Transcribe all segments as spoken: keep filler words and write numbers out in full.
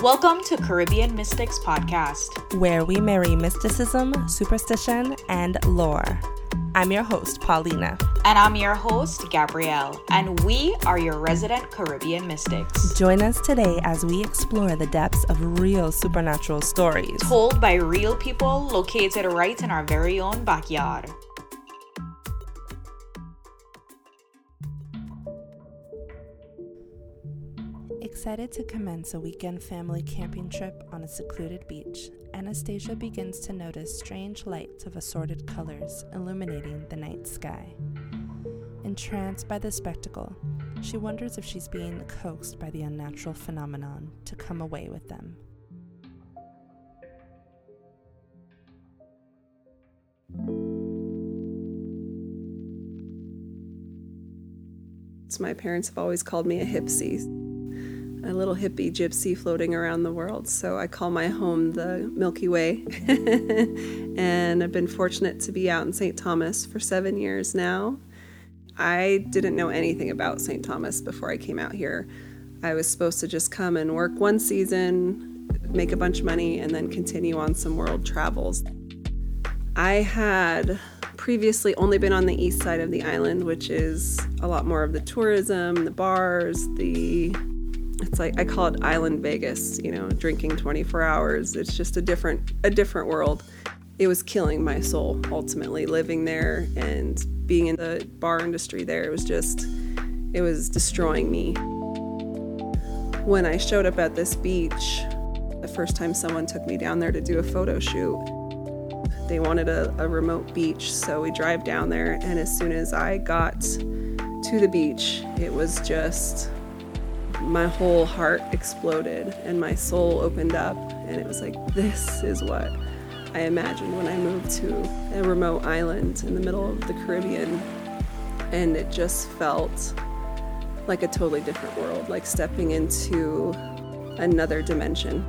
Welcome to Caribbean Mystics Podcast, where we marry mysticism, superstition, and lore. I'm your host, Paulina. And I'm your host, Gabrielle. And we are your resident Caribbean mystics. Join us today as we explore the depths of real supernatural stories told by real people located right in our very own backyard. Excited to commence a weekend family camping trip on a secluded beach, Anastasia begins to notice strange lights of assorted colors illuminating the night sky. Entranced by the spectacle, she wonders if she's being coaxed by the unnatural phenomenon to come away with them. My parents have always called me a hipsy, a little hippie gypsy floating around the world. So I call my home the Milky Way. And I've been fortunate to be out in Saint Thomas for seven years now. I didn't know anything about Saint Thomas before I came out here. I was supposed to just come and work one season, make a bunch of money, and then continue on some world travels. I had previously only been on the east side of the island, which is a lot more of the tourism, the bars, the, it's like, I call it Island Vegas, you know, drinking twenty-four hours. It's just a different, a different world. It was killing my soul, ultimately, living there and being in the bar industry there. It was just, it was destroying me. When I showed up at this beach, the first time someone took me down there to do a photo shoot, they wanted a, a remote beach, so we drive down there, and as soon as I got to the beach, it was just, my whole heart exploded, and my soul opened up, and it was like, this is what I imagined when I moved to a remote island in the middle of the Caribbean, and it just felt like a totally different world, like stepping into another dimension.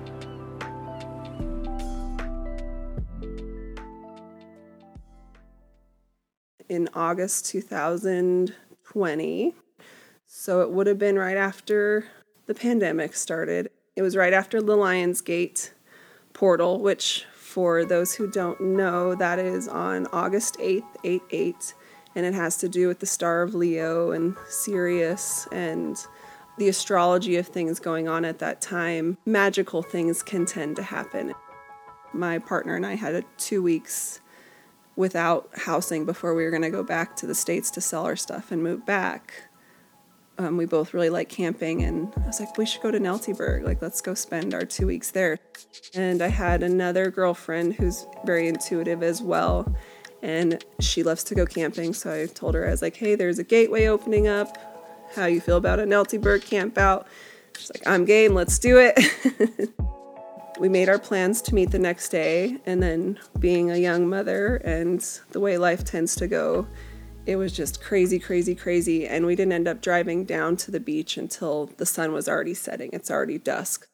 In August two thousand twenty, so it would have been right after the pandemic started. It was right after the Lionsgate portal, which for those who don't know, that is on August eighth, eight eight, and it has to do with the star of Leo and Sirius and the astrology of things going on at that time. Magical things can tend to happen. My partner and I had a two weeks without housing before we were going to go back to the States to sell our stuff and move back. Um, we both really like camping, and I was like, we should go to Neltyburg. Like, let's go spend our two weeks there. And I had another girlfriend who's very intuitive as well, and she loves to go camping. So I told her, I was like, hey, there's a gateway opening up. How you feel about a Neltyburg camp out? She's like, I'm game, let's do it. We made our plans to meet the next day, and then being a young mother and the way life tends to go, it was just crazy, crazy, crazy, and we didn't end up driving down to the beach until the sun was already setting. It's already dusk.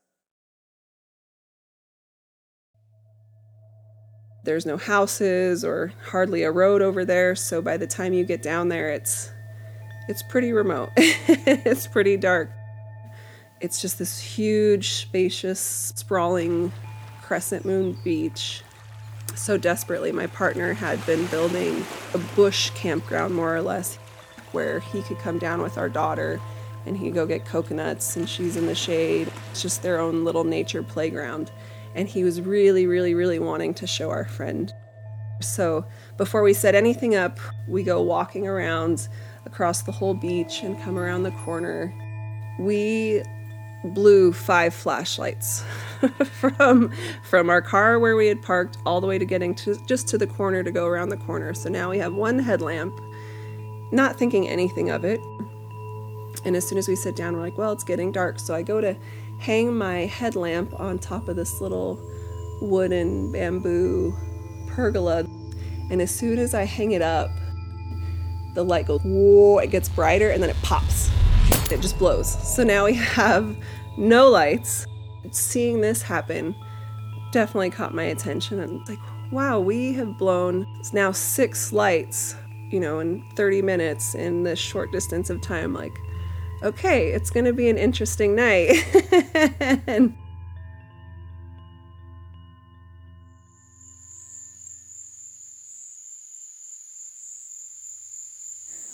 There's no houses or hardly a road over there, so by the time you get down there, it's it's pretty remote. It's pretty dark. It's just this huge, spacious, sprawling crescent moon beach. So desperately, my partner had been building a bush campground, more or less, where he could come down with our daughter and he'd go get coconuts and she's in the shade. It's just their own little nature playground. And he was really, really, really wanting to show our friend. So before we set anything up, we go walking around across the whole beach and come around the corner. We blew five flashlights from from our car where we had parked all the way to getting to just to the corner to go around the corner. So now we have one headlamp, not thinking anything of it. And as soon as we sit down, we're like, well, it's getting dark. So I go to hang my headlamp on top of this little wooden bamboo pergola. And as soon as I hang it up, the light goes, whoa, it gets brighter, and then it pops. It just blows. So now we have no lights. Seeing this happen definitely caught my attention. And like, wow, we have blown now six lights, you know, in thirty minutes in this short distance of time. Like, okay, it's going to be an interesting night. And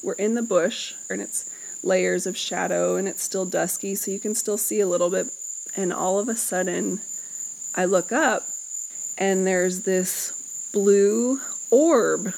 we're in the bush, and it's layers of shadow, and it's still dusky, so you can still see a little bit. And all of a sudden, I look up, and there's this blue orb.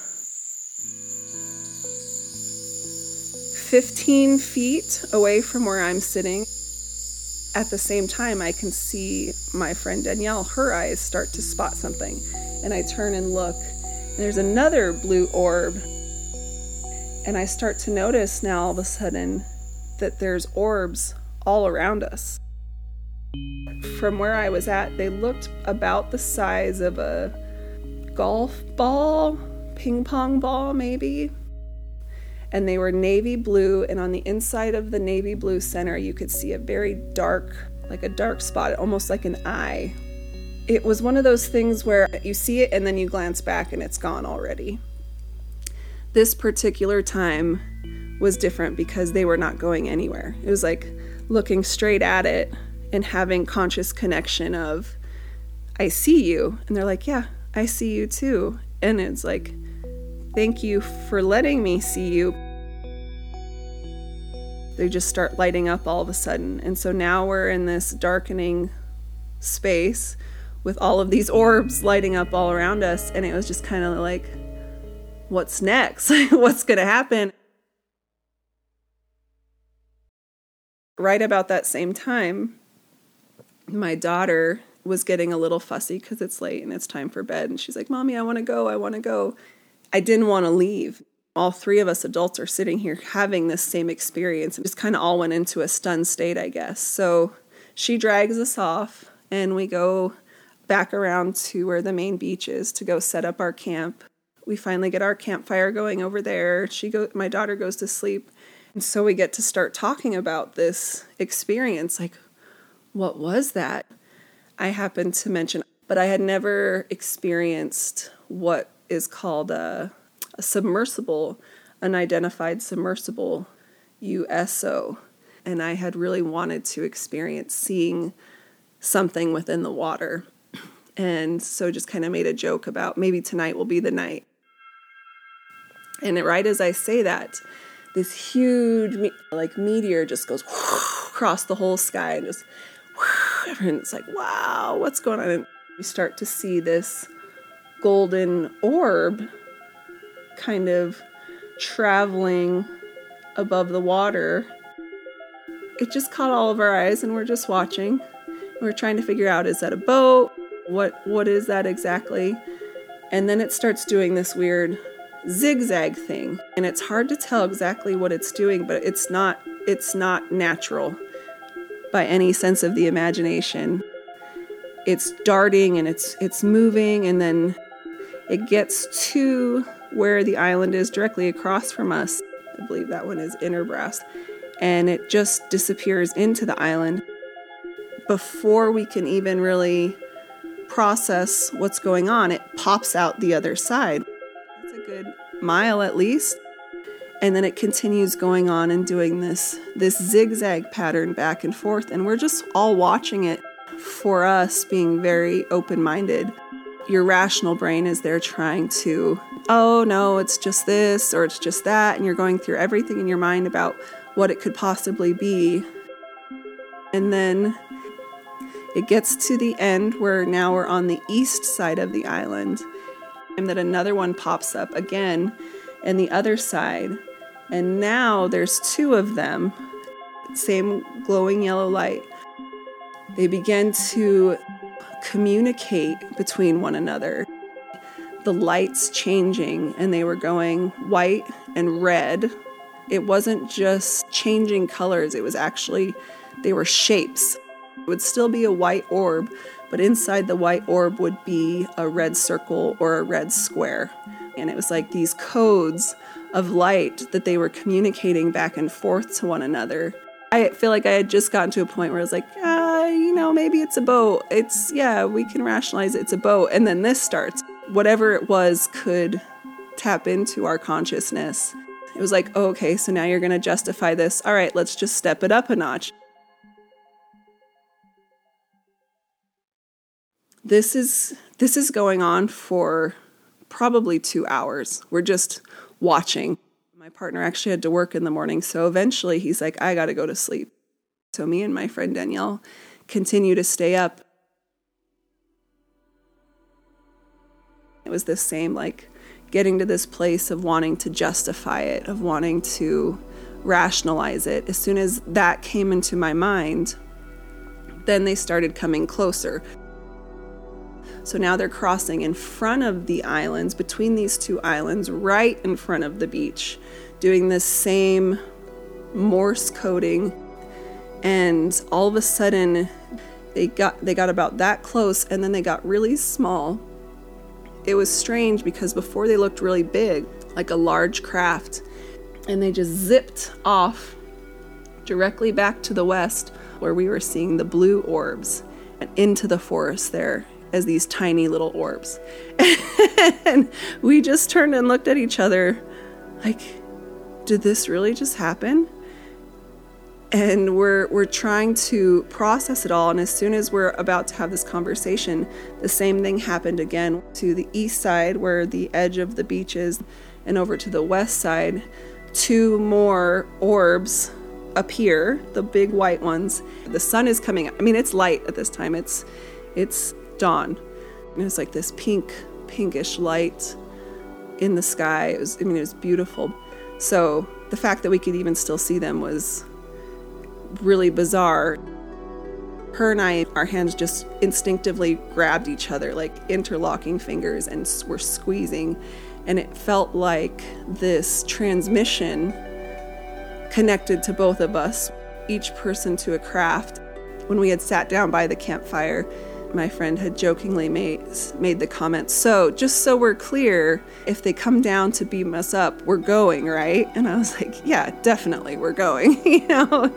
fifteen feet away from where I'm sitting. At the same time, I can see my friend Danielle, her eyes start to spot something. And I turn and look, and there's another blue orb. And I start to notice now all of a sudden that there's orbs all around us. From where I was at, they looked about the size of a golf ball, ping pong ball maybe. And they were navy blue, and on the inside of the navy blue center, you could see a very dark, like a dark spot, almost like an eye. It was one of those things where you see it and then you glance back and it's gone already. This particular time was different because they were not going anywhere. It was like looking straight at it and having conscious connection of, I see you. And they're like, yeah, I see you too. And it's like, thank you for letting me see you. They just start lighting up all of a sudden. And so now we're in this darkening space with all of these orbs lighting up all around us. And it was just kind of like, what's next? What's going to happen? Right about that same time, my daughter was getting a little fussy because it's late and it's time for bed. And she's like, Mommy, I want to go. I want to go. I didn't want to leave. All three of us adults are sitting here having this same experience and just kind of all went into a stunned state, I guess. So she drags us off and we go back around to where the main beach is to go set up our camp. We finally get our campfire going over there. She go, my daughter goes to sleep. And so we get to start talking about this experience. Like, what was that? I happened to mention, but I had never experienced what is called a, a submersible, unidentified submersible, U S O. And I had really wanted to experience seeing something within the water. And so just kind of made a joke about maybe tonight will be the night. And right as I say that, this huge me- like meteor just goes across the whole sky and just everyone's like, wow, what's going on? And we start to see this golden orb kind of traveling above the water. It just caught all of our eyes and we're just watching. We're trying to figure out, is that a boat? What what is that exactly? And then it starts doing this weird zigzag thing. And it's hard to tell exactly what it's doing, but it's not it's not natural by any sense of the imagination. It's darting and it's it's moving, and then it gets to where the island is directly across from us. I believe that one is Innerbrast. And it just disappears into the island before we can even really process what's going on. It pops out the other side. It's a good mile at least. And then it continues going on and doing this, this zigzag pattern back and forth. And we're just all watching it, for us being very open-minded. Your rational brain is there trying to, oh no, it's just this or it's just that. And you're going through everything in your mind about what it could possibly be. And then it gets to the end where now we're on the east side of the island. And then another one pops up again and the other side. And now there's two of them, same glowing yellow light. They begin to communicate between one another. The lights changing, and they were going white and red. It wasn't just changing colors, it was actually, they were shapes. It would still be a white orb, but inside the white orb would be a red circle or a red square. And it was like these codes of light that they were communicating back and forth to one another. I feel like I had just gotten to a point where I was like, ah, you know, maybe it's a boat. It's, yeah, we can rationalize it. It's a boat. And then this starts. Whatever it was could tap into our consciousness. It was like, oh, okay, so now you're going to justify this. All right, let's just step it up a notch. This is this is going on for probably two hours. We're just watching. My My partner actually had to work in the morning, so eventually he's like, I got to go to sleep. So me and my friend Danielle continue to stay up. It was this same, like, getting to this place of wanting to justify it, of wanting to rationalize it. As soon as that came into my mind, then they started coming closer. So now they're crossing in front of the islands, between these two islands, right in front of the beach, doing this same Morse coding. And all of a sudden, they got they got about that close, and then they got really small. It was strange because before they looked really big, like a large craft, and they just zipped off directly back to the west, where we were seeing the blue orbs, and into the forest there as these tiny little orbs. And we just turned and looked at each other like, did this really just happen? And we're we're trying to process it all. And as soon as we're about to have this conversation, the same thing happened again to the east side where the edge of the beach is, and over to the west side, two more orbs appear, the big white ones. The sun is coming up. I mean, it's light at this time. It's it's dawn. And it's like this pink, pinkish light in the sky. It was, I mean, it was beautiful. So the fact that we could even still see them was really bizarre. Her and I, our hands just instinctively grabbed each other, like interlocking fingers, and were squeezing. And it felt like this transmission connected to both of us, each person to a craft. When we had sat down by the campfire, my friend had jokingly made made the comment, so just so we're clear, if they come down to beam us up, we're going, right? And I was like, yeah, definitely, we're going, you know?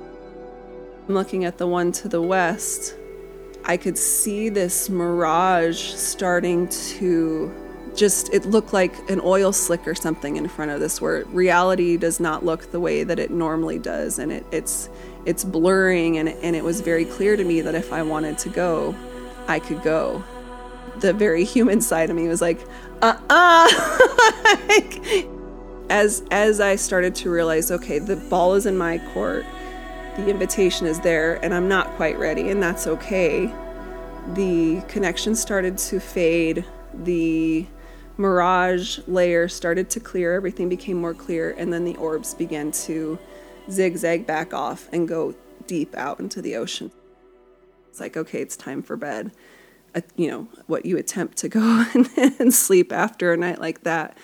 I'm looking at the one to the west. I could see this mirage starting to just, it looked like an oil slick or something in front of this, where reality does not look the way that it normally does. And it, it's it's blurring, and, and it was very clear to me that if I wanted to go, I could go. The very human side of me was like, uh-uh. like, as, as I started to realize, okay, the ball is in my court, the invitation is there, and I'm not quite ready, and that's okay. The connection started to fade. The mirage layer started to clear. Everything became more clear, and then the orbs began to zigzag back off and go deep out into the ocean. It's like, okay, it's time for bed. Uh, you know, what you attempt to go and, and sleep after a night like that.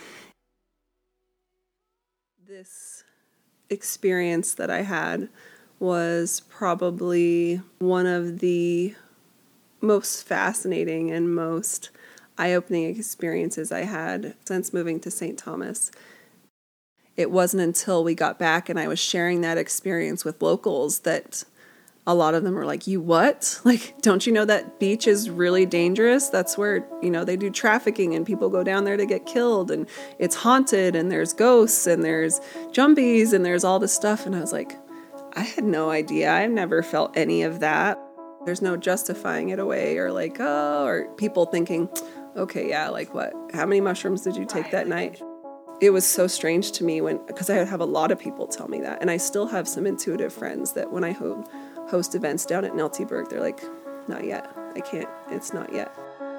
This experience that I had was probably one of the most fascinating and most eye-opening experiences I had since moving to Saint Thomas. It wasn't until we got back and I was sharing that experience with locals that a lot of them were like, you what? Like, don't you know that beach is really dangerous? That's where, you know, they do trafficking and people go down there to get killed, and it's haunted, and there's ghosts and there's jumbies and there's all this stuff. And I was like, I had no idea. I've never felt any of that. There's no justifying it away or like, oh, or people thinking, okay, yeah, like what? How many mushrooms did you take that night? It was so strange to me when, because I would have a lot of people tell me that. And I still have some intuitive friends that when I ho- host events down at Neltieburg, they're like, not yet. I can't. It's not yet.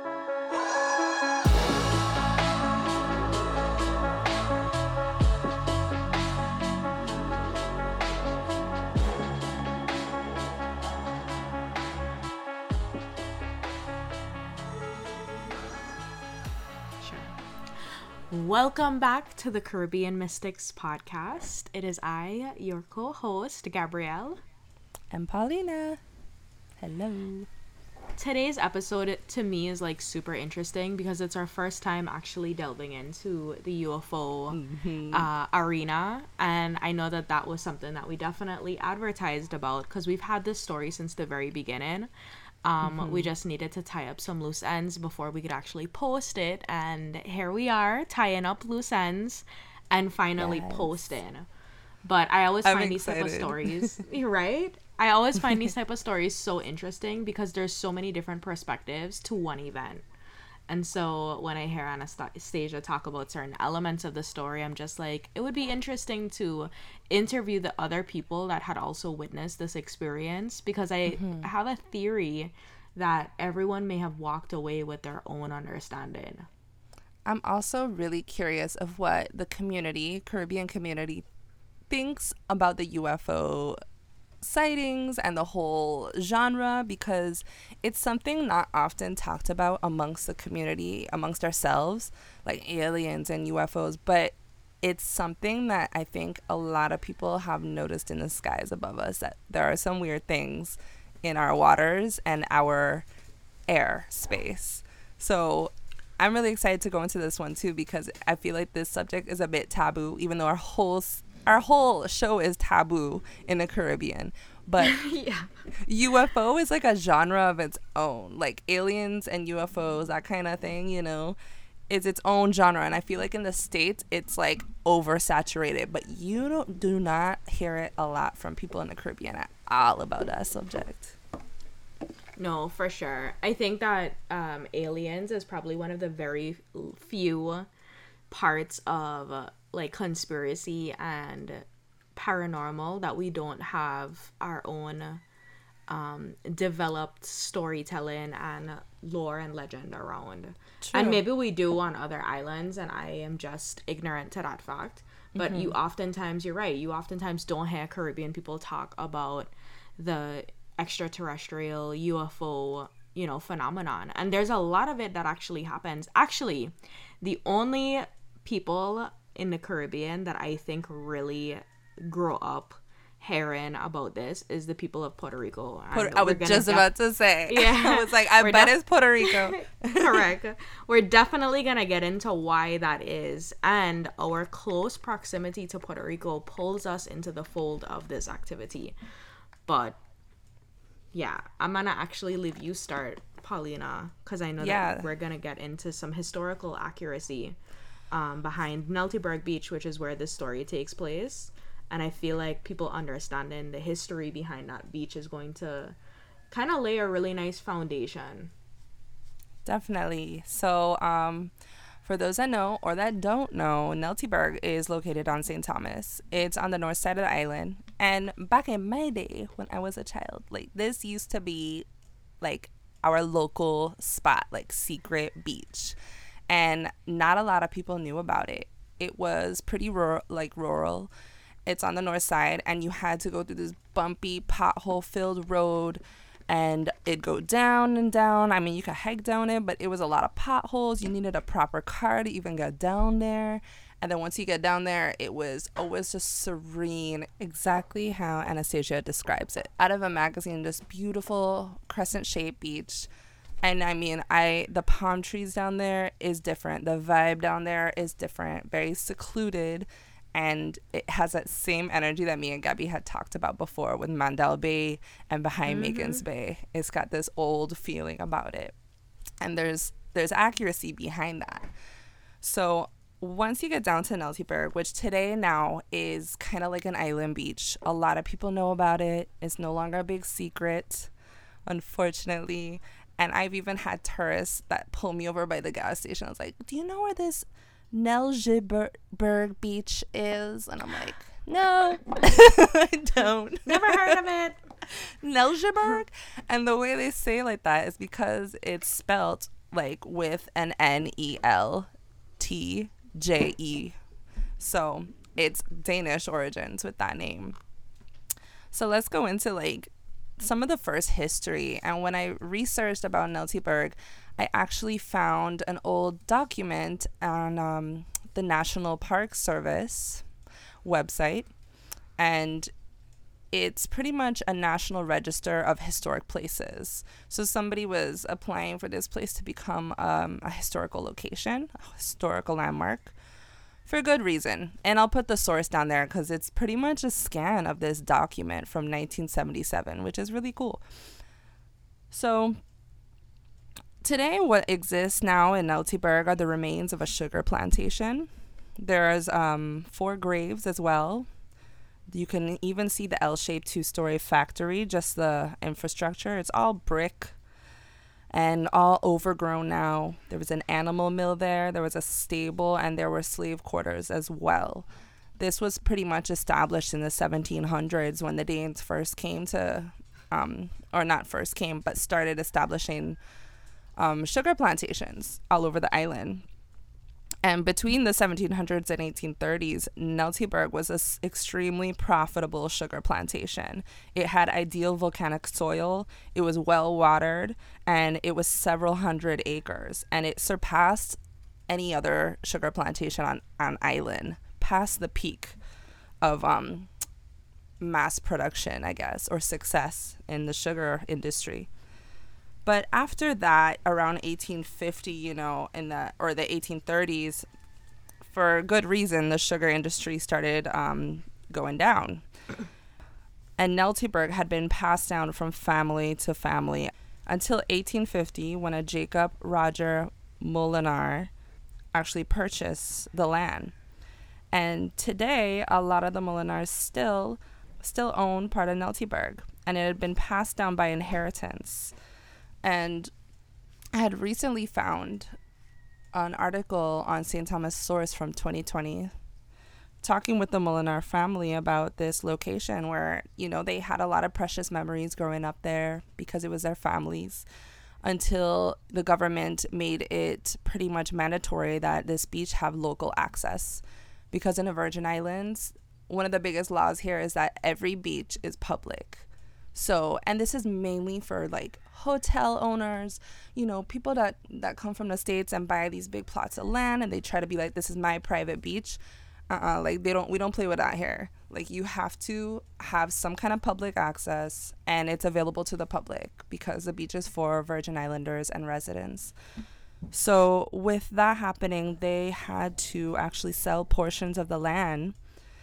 Welcome back to the Caribbean Mystics podcast. It is I, your co-host, Gabrielle. And Paulina. Hello. Today's episode to me is like super interesting because it's our first time actually delving into the U F O mm-hmm. uh, arena. And I know that that was something that we definitely advertised about because we've had this story since the very beginning. Um, mm-hmm. We just needed to tie up some loose ends before we could actually post it. And here we are tying up loose ends and finally yes. posting. But I always I'm find excited. these type of stories, you're right? I always find these type of stories so interesting because there's so many different perspectives to one event. And so when I hear Anastasia talk about certain elements of the story, I'm just like, it would be interesting to interview the other people that had also witnessed this experience, because I mm-hmm. have a theory that everyone may have walked away with their own understanding. I'm also really curious of what the community, Caribbean community, thinks about the U F O sightings and the whole genre, because it's something not often talked about amongst the community, amongst ourselves, like aliens and U F Os, but it's something that I think a lot of people have noticed in the skies above us, that there are some weird things in our waters and our air space. So I'm really excited to go into this one too, because I feel like this subject is a bit taboo, even though our whole our whole show is taboo in the Caribbean. But yeah. U F O is like a genre of its own, like aliens and U F Os, that kind of thing, you know, is its own genre. And I feel like in the States it's like oversaturated, but you don't do not hear it a lot from people in the Caribbean at all about that subject. No, for sure. I think that um, aliens is probably one of the very few parts of uh, like conspiracy and paranormal that we don't have our own um, developed storytelling and lore and legend around. True. And maybe we do on other islands, and I am just ignorant to that fact. But mm-hmm. you oftentimes, you're right, you oftentimes don't hear Caribbean people talk about the extraterrestrial U F O, you know, phenomenon. And there's a lot of it that actually happens. Actually, the only people in the Caribbean that I think really grow up hearing about this is the people of Puerto Rico. Puerto, I was just def- about to say. Yeah. I was like, I bet def- it's Puerto Rico. Correct. We're definitely going to get into why that is. And our close proximity to Puerto Rico pulls us into the fold of this activity. But yeah, I'm going to actually leave you start, Paulina, because I know yeah. that we're going to get into some historical accuracy um, behind Neltiburg Beach, which is where this story takes place. And I feel like people understanding the history behind that beach is going to kind of lay a really nice foundation. Definitely. So um, for those that know or that don't know, Neltiburg is located on Saint Thomas. It's on the north side of the island. And back in my day, when I was a child, like this used to be like our local spot, like secret beach. And not a lot of people knew about it. It was pretty rural, like rural. It's on the north side, and you had to go through this bumpy, pothole-filled road, and it'd go down and down. I mean, you could hike down it, but it was a lot of potholes. You needed a proper car to even get down there. And then once you get down there, it was always just serene, exactly how Anastasia describes it. Out of a magazine, this beautiful crescent-shaped beach. And I mean, I the palm trees down there is different. The vibe down there is different, very secluded. And it has that same energy that me and Gabby had talked about before with Mandel Bay and behind mm-hmm. Magens Bay. It's got this old feeling about it. And there's there's accuracy behind that. So once you get down to Neltiburg, which today now is kind of like an island beach, a lot of people know about it. It's no longer a big secret, unfortunately. And I've even had tourists that pull me over by the gas station. I was like, do you know where this Neltiburg Beach is? And I'm like, no, I don't. Never heard of it. Neltiburg. And the way they say it like that is because it's spelt like with an N E L T J E. So it's Danish origins with that name. So let's go into like some of the first history. And when I researched about Neltiburg, I actually found an old document on um, the National Park Service website, and it's pretty much a national register of historic places. So somebody was applying for this place to become um, a historical location, a historical landmark, for good reason. And I'll put the source down there because it's pretty much a scan of this document from nineteen seventy-seven, which is really cool. So today, what exists now in Neltiburg are the remains of a sugar plantation. There's um, four graves as well. You can even see the L-shaped two-story factory, just the infrastructure. It's all brick. and all overgrown now. There was an animal mill there, there was a stable, and there were slave quarters as well. This was pretty much established in the seventeen hundreds when the Danes first came to, um, or not first came, but started establishing um, sugar plantations all over the island. And between the seventeen hundreds and eighteen thirties, Neltjeburg was an extremely profitable sugar plantation. It had ideal volcanic soil, it was well watered, and it was several hundred acres. And it surpassed any other sugar plantation on, on island, past the peak of um, mass production, I guess, or success in the sugar industry. But after that, around eighteen fifty, you know, in the or the eighteen thirties, for good reason, the sugar industry started um, going down. And Neltjeburg had been passed down from family to family until eighteen fifty, when a Jacob Roger Molenaar actually purchased the land. And today, a lot of the Molenaars still still own part of Neltjeburg, and it had been passed down by inheritance. And I had recently found an article on Saint Thomas Source from twenty twenty talking with the Molenaar family about this location where, you know, they had a lot of precious memories growing up there because it was their families, until the government made it pretty much mandatory that this beach have local access. Because in the Virgin Islands, one of the biggest laws here is that every beach is public. So, and this is mainly for like hotel owners, you know, people that, that come from the States and buy these big plots of land and they try to be like, this is my private beach. Uh-uh, like they don't, we don't play with that here. Like you have to have some kind of public access, and it's available to the public because the beach is for Virgin Islanders and residents. So with that happening, they had to actually sell portions of the land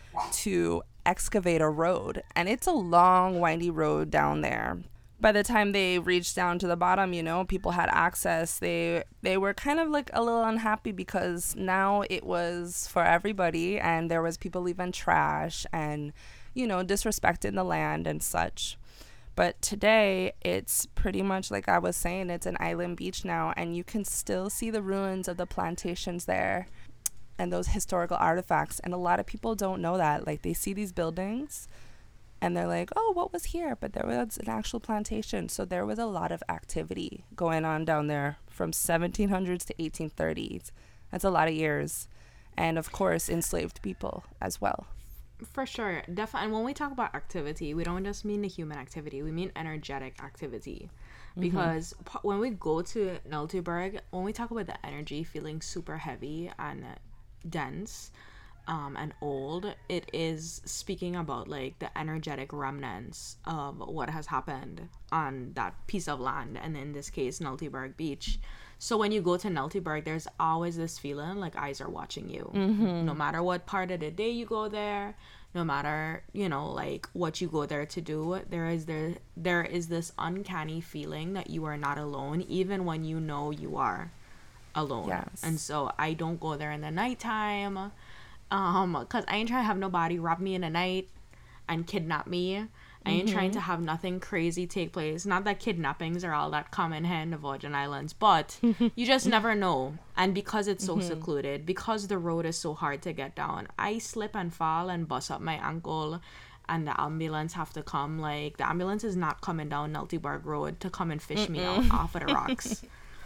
to excavate a road, and it's a long windy road down there. By the time they reached down to the bottom, you know, people had access. They they were kind of like a little unhappy because now it was for everybody, and there was people leaving trash and, you know, disrespecting the land and such. But today, it's pretty much like I was saying, it's an island beach now, and you can still see the ruins of the plantations there and those historical artifacts. And a lot of people don't know that. Like, they see these buildings and they're like, oh, what was here? But there was an actual plantation. So there was a lot of activity going on down there from seventeen hundreds to eighteen thirties. That's a lot of years. And of course, enslaved people as well. For sure. Definitely. And when we talk about activity, we don't just mean the human activity. We mean energetic activity. Because mm-hmm. p- when we go to Neltjeburg, when we talk about the energy feeling super heavy and dense um, and old, it is speaking about like the energetic remnants of what has happened on that piece of land. And in this case, Neltjeburg Beach. So when you go to Neltjeburg, there's always this feeling like eyes are watching you. Mm-hmm. No matter what part of the day you go there, no matter, you know, like what you go there to do, there is there there is this uncanny feeling that you are not alone, even when you know you are alone. Yes. And so I don't go there in the nighttime, um, because I ain't trying to have nobody rob me in the night and kidnap me. I ain't mm-hmm. trying to have nothing crazy take place. Not that kidnappings are all that common here in the Virgin Islands, but you just never know. And because it's so mm-hmm. secluded, because the road is so hard to get down, I slip and fall and bust up my ankle, and the ambulance have to come. Like, the ambulance is not coming down Neltjeburg Road to come and fish Mm-mm. me out off of the rocks.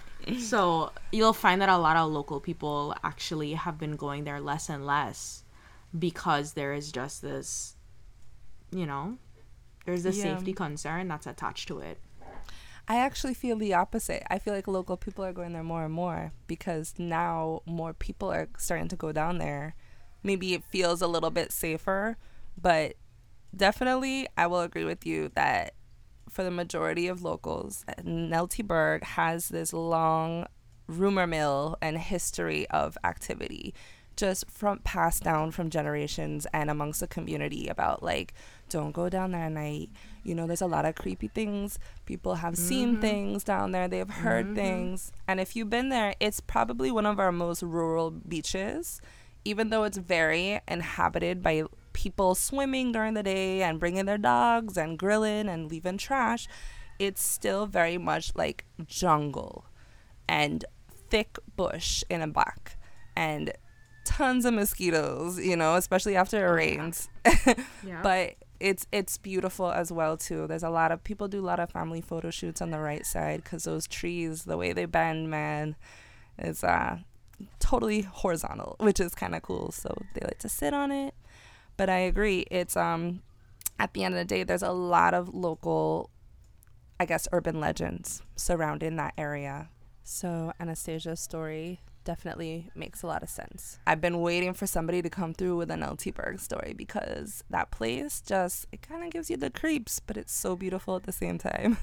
So you'll find that a lot of local people actually have been going there less and less because there is just this, you know... There's a yeah. safety concern that's attached to it. I actually feel the opposite. I feel like local people are going there more and more because now more people are starting to go down there. Maybe it feels a little bit safer, but definitely I will agree with you that for the majority of locals, Neltjeburg has this long rumor mill and history of activity just from passed down from generations and amongst the community about like, don't go down there at night. You know, there's a lot of creepy things. People have mm-hmm. seen things down there. They've heard mm-hmm. things. And if you've been there, it's probably one of our most rural beaches, even though it's very inhabited by people swimming during the day and bringing their dogs and grilling and leaving trash. it's still very much like jungle and thick bush in the back and tons of mosquitoes, you know, especially after it rains. Yeah. But it's it's beautiful as well too. There's a lot of people do a lot of family photo shoots on the right side because those trees, the way they bend, man, is uh totally horizontal, which is kind of cool. So they like to sit on it. But I agree, it's um at the end of the day, there's a lot of local, I guess, urban legends surrounding that area. So Anastasia's story definitely makes a lot of sense. I've been waiting for somebody to come through with an L T Berg story because that place just, it kind of gives you the creeps, but it's so beautiful at the same time.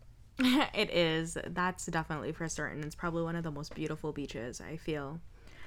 It is. That's definitely for certain. It's probably one of the most beautiful beaches, I feel.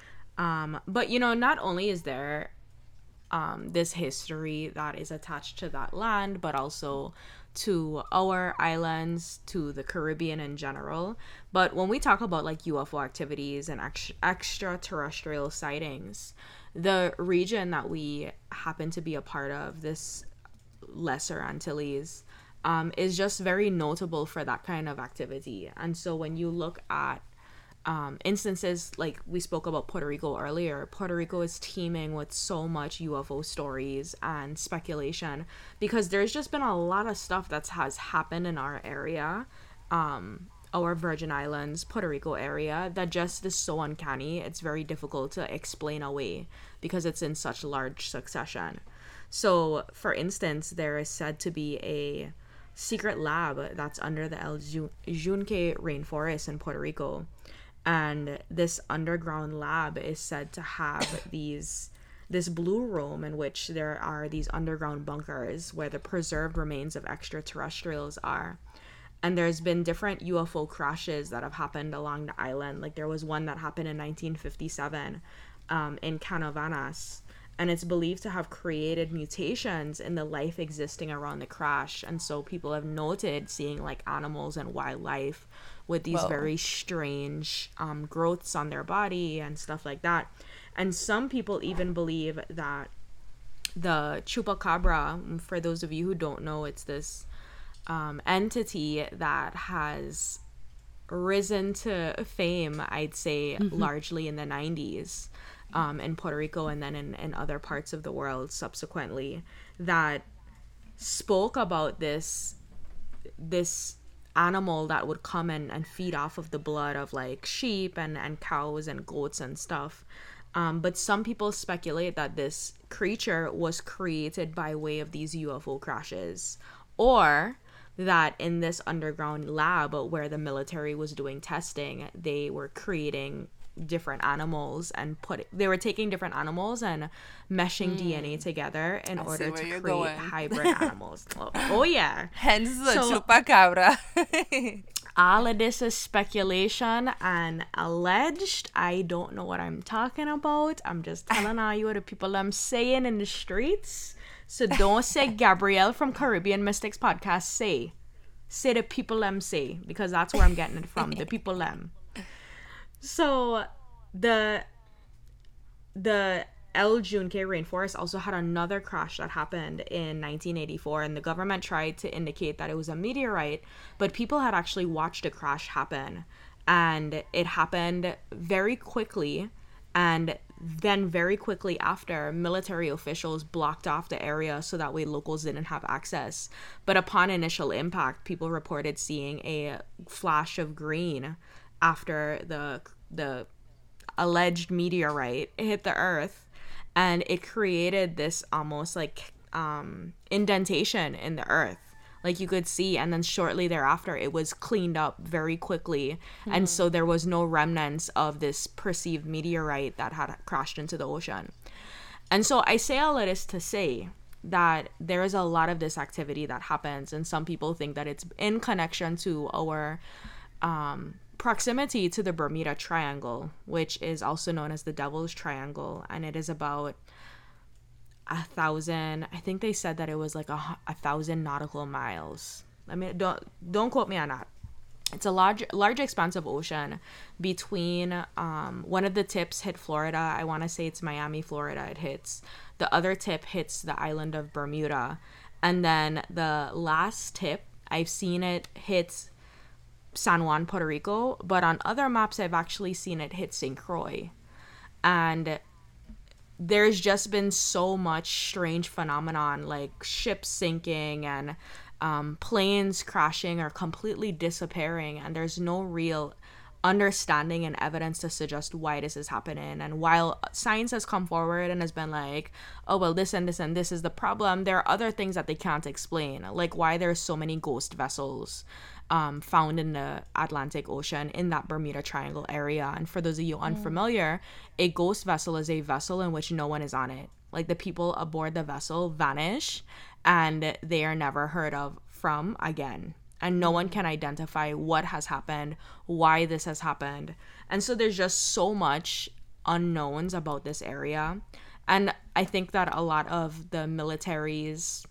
Um, but, you know, not only is there um, this history that is attached to that land, but also to our islands, to the Caribbean in general. But when we talk about like U F O activities and ex- extraterrestrial sightings, the region that we happen to be a part of, this Lesser Antilles, um, is just very notable for that kind of activity. And so when you look at um, instances like we spoke about Puerto Rico earlier, Puerto Rico is teeming with so much U F O stories and speculation because there's just been a lot of stuff that has happened in our area, um, our Virgin Islands, Puerto Rico area, that just is so uncanny. It's very difficult to explain away because it's in such large succession. So, for instance, there is said to be a secret lab that's under the El Yunque rainforest in Puerto Rico. And this underground lab is said to have these this blue room in which there are these underground bunkers where the preserved remains of extraterrestrials are. And there's been different U F O crashes that have happened along the island. Like there was one that happened in nineteen fifty-seven um, in Canovanas. And it's believed to have created mutations in the life existing around the crash. And so people have noted seeing like animals and wildlife with these Whoa. very strange um, growths on their body and stuff like that. And some people even believe that the chupacabra, for those of you who don't know, it's this um, entity that has risen to fame, I'd say, mm-hmm. largely in the nineties. Um, in Puerto Rico and then in, in other parts of the world subsequently, that spoke about this this animal that would come and, and feed off of the blood of like sheep and, and cows and goats and stuff. Um, but some people speculate that this creature was created by way of these U F O crashes, or that in this underground lab where the military was doing testing, they were creating different animals and put they were taking different animals and meshing mm. D N A together in I order to create going. hybrid animals. Oh, oh yeah. Hence the so, chupacabra. All of this is speculation and alleged. I don't know what I'm talking about. I'm just telling all you what the people I'm saying in the streets. So don't say Gabrielle from Caribbean Mystics Podcast say. Say the people them say, because that's where I'm getting it from. The people them. So the the El Yunque rainforest also had another crash that happened in nineteen eighty-four, and the government tried to indicate that it was a meteorite, but people had actually watched a crash happen, and it happened very quickly, and then very quickly after, military officials blocked off the area so that way locals didn't have access. But upon initial impact, people reported seeing a flash of green after the the alleged meteorite hit the earth, and it created this almost like um indentation in the earth, like you could see, and then shortly thereafter it was cleaned up very quickly. Mm-hmm. And so there was no remnants of this perceived meteorite that had crashed into the ocean. And so I say all of this to say that there is a lot of this activity that happens, and some people think that it's in connection to our um proximity to the Bermuda Triangle, which is also known as the Devil's Triangle, and it is about a thousand, I think they said that it was like a, a thousand nautical miles. I mean, don't don't quote me on that. It's a large large expanse of ocean between um one of the tips hit Florida. I want to say it's Miami, Florida it hits. The other tip hits the island of Bermuda, and then the last tip I've seen it hit San Juan, Puerto Rico, but on other maps I've actually seen it hit Saint Croix. And there's just been so much strange phenomenon, like ships sinking and um, planes crashing or completely disappearing, and there's no real understanding and evidence to suggest why this is happening. And while science has come forward and has been like, oh well, this and this and this is the problem, there are other things that they can't explain, like why there's so many ghost vessels um, found in the Atlantic Ocean in that Bermuda Triangle area. And for those of you unfamiliar, a ghost vessel is a vessel in which no one is on it. Like the people aboard the vessel vanish and they are never heard of from again. And no one can identify what has happened, why this has happened. And so there's just so much unknowns about this area. And I think that a lot of the military's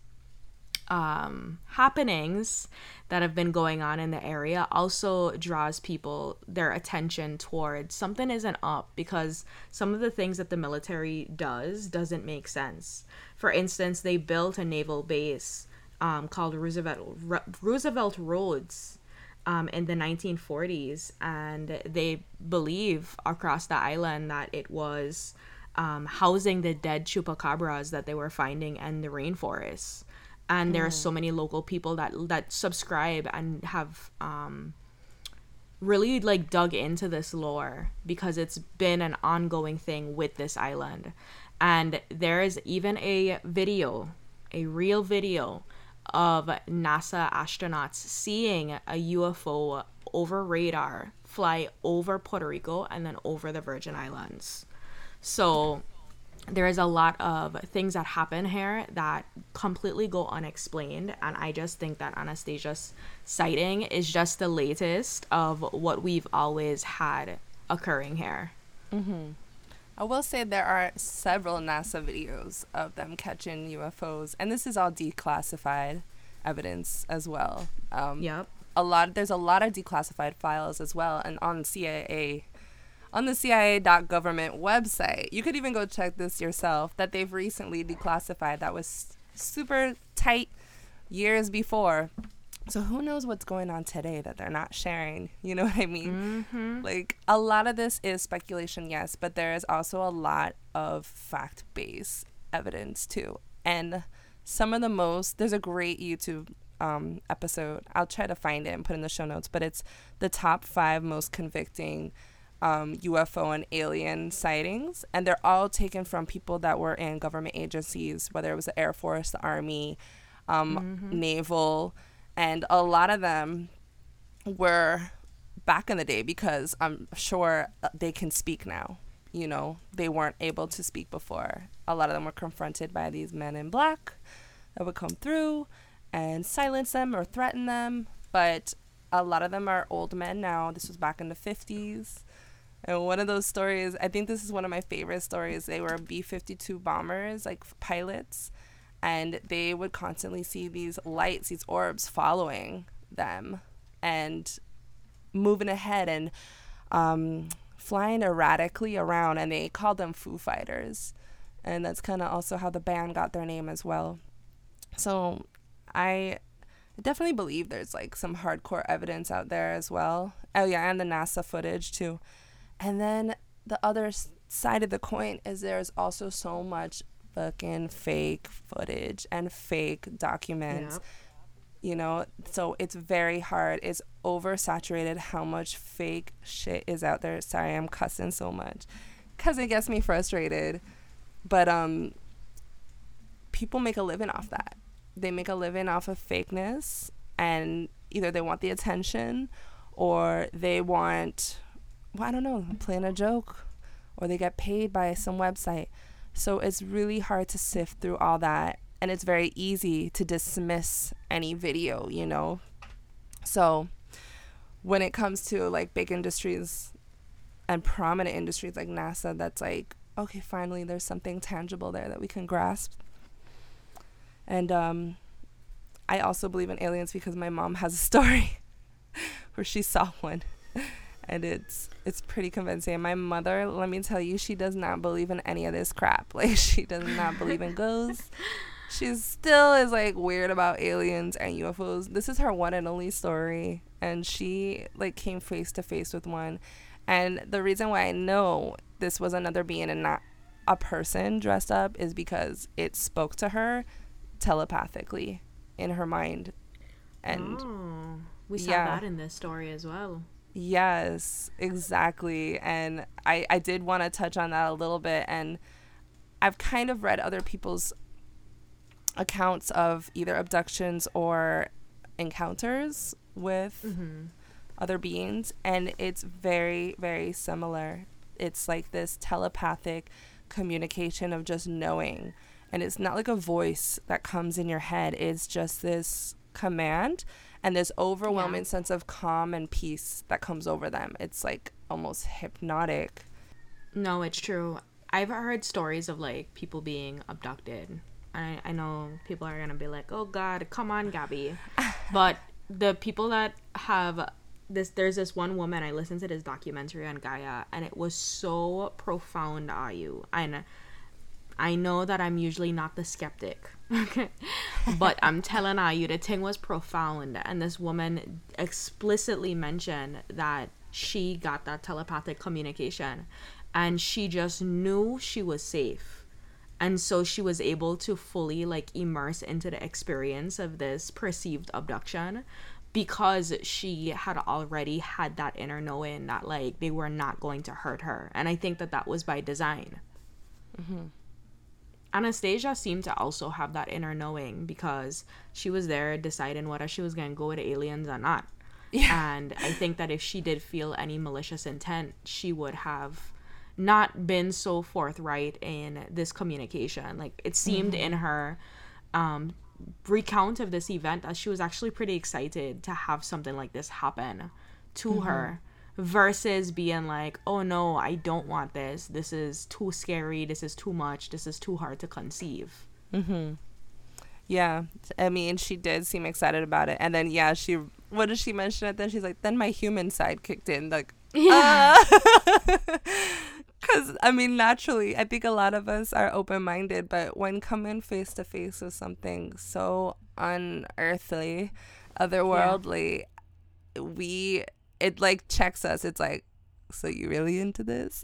um, happenings that have been going on in the area also draws people, their attention towards something isn't up, because some of the things that the military does doesn't make sense. For instance, they built a naval base Um, called Roosevelt Roosevelt Roads um, in the nineteen forties, and they believe across the island that it was um, housing the dead chupacabras that they were finding in the rainforests. And mm. there are so many local people that that subscribe and have um, really like dug into this lore, because it's been an ongoing thing with this island. And there is even a video, a real video of NASA astronauts seeing a U F O over radar fly over Puerto Rico and then over the Virgin Islands. So there is a lot of things that happen here that completely go unexplained, and I just think that Anastasia's sighting is just the latest of what we've always had occurring here. Mm-hmm. I will say there are several NASA videos of them catching U F Os, and this is all declassified evidence as well. Um, yep. A lot. There's a lot of declassified files as well, and on C I A, on the C I A dot government website, you could even go check this yourself, that they've recently declassified. That was super tight years before. So who knows what's going on today that they're not sharing? You know what I mean? Mm-hmm. Like, a lot of this is speculation, yes, but there is also a lot of fact-based evidence, too. And some of the most, there's a great YouTube um, episode. I'll try to find it and put it in the show notes, but it's the top five most convicting um, U F O and alien sightings. And they're all taken from people that were in government agencies, whether it was the Air Force, the Army, um, mm-hmm. Naval. And a lot of them were back in the day, because I'm sure they can speak now. You know, they weren't able to speak before. A lot of them were confronted by these men in black that would come through and silence them or threaten them. But a lot of them are old men now. This was back in the fifties. And one of those stories, I think this is one of my favorite stories. They were B fifty-two bombers, like pilots. And they would constantly see these lights, these orbs following them and moving ahead and um, flying erratically around. And they called them Foo Fighters. And that's kind of also how the band got their name as well. So I definitely believe there's like some hardcore evidence out there as well. Oh, yeah, and the NASA footage too. And then the other side of the coin is there's also so much fucking fake footage and fake documents, yep. You know, so it's very hard. It's oversaturated how much fake shit is out there. Sorry, I'm cussing so much because it gets me frustrated. But um, people make a living off that. They make a living off of fakeness, and either they want the attention or they want, well, I don't know, playing a joke, or they get paid by some website. So it's really hard to sift through all that, and it's very easy to dismiss any video, you know. So when it comes to like big industries and prominent industries like NASA, that's like, okay, finally there's something tangible there that we can grasp. And um, I also believe in aliens because my mom has a story where she saw one. And it's it's pretty convincing. And my mother, let me tell you, she does not believe in any of this crap. Like, she does not believe in ghosts. She still is like weird about aliens and U F Os. This is her one and only story, and she like came face to face with one. And the reason why I know this was another being and not a person dressed up is because it spoke to her telepathically in her mind. And oh, we saw yeah. that in this story as well. Yes, exactly. And I, I did want to touch on that a little bit. And I've kind of read other people's accounts of either abductions or encounters with mm-hmm. other beings. And it's very, very similar. It's like this telepathic communication of just knowing. And it's not like a voice that comes in your head. It's just this command and this overwhelming yeah. sense of calm and peace that comes over them. It's like almost hypnotic. No, it's true. I've heard stories of like people being abducted. I, I know people are going to be like, oh God, come on, Gabby. But the people that have this, there's this one woman, I listened to this documentary on Gaia, and it was so profound, Ayu. And I know that I'm usually not the skeptic, okay? But I'm telling you, the thing was profound. And this woman explicitly mentioned that she got that telepathic communication and she just knew she was safe. And so she was able to fully like immerse into the experience of this perceived abduction because she had already had that inner knowing that like they were not going to hurt her. And I think that that was by design. Mm-hmm. Anastasia seemed to also have that inner knowing because she was there deciding whether she was going to go with aliens or not. Yeah. And I think that if she did feel any malicious intent, she would have not been so forthright in this communication. Like it seemed mm-hmm. in her um, recount of this event that she was actually pretty excited to have something like this happen to mm-hmm. her. Versus being like, oh no, I don't want this. This is too scary. This is too much. This is too hard to conceive. Mm-hmm. Yeah. I mean, she did seem excited about it. And then, yeah, she, what did she mention it then? She's like, then my human side kicked in. Like, yeah. Because, uh, I mean, naturally, I think a lot of us are open-minded. But when coming face-to-face with something so unearthly, otherworldly, yeah. we... it like checks us. It's like, so you really into this?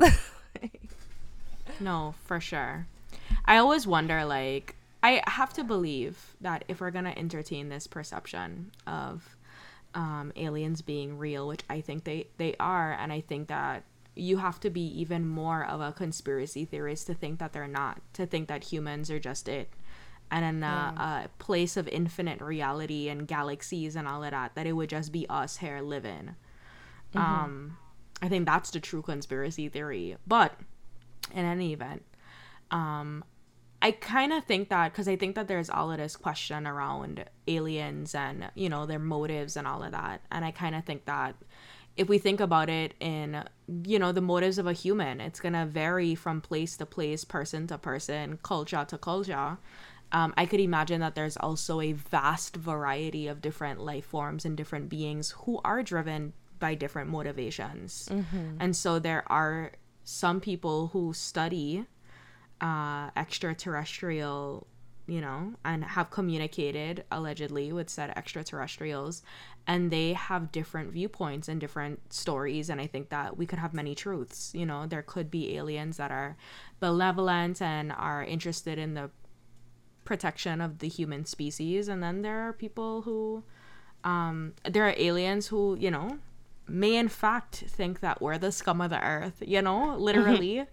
No, for sure. I always wonder, like, I have to believe that if we're going to entertain this perception of um, aliens being real, which I think they, they are, and I think that you have to be even more of a conspiracy theorist to think that they're not, to think that humans are just it. And in a, yeah. a place of infinite reality and galaxies and all of that, that it would just be us here living. Mm-hmm. Um, I think that's the true conspiracy theory. But in any event, um, I kind of think that, because I think that there's all of this question around aliens and, you know, their motives and all of that. And I kind of think that if we think about it in, you know, the motives of a human, it's going to vary from place to place, person to person, culture to culture. Um, I could imagine that there's also a vast variety of different life forms and different beings who are driven by different motivations. Mm-hmm. And so there are some people who study uh, extraterrestrial, you know, and have communicated allegedly with said extraterrestrials, and they have different viewpoints and different stories. And I think that we could have many truths. You know, there could be aliens that are benevolent and are interested in the protection of the human species, and then there are people who um there are aliens who, you know, may in fact think that we're the scum of the earth, you know, literally.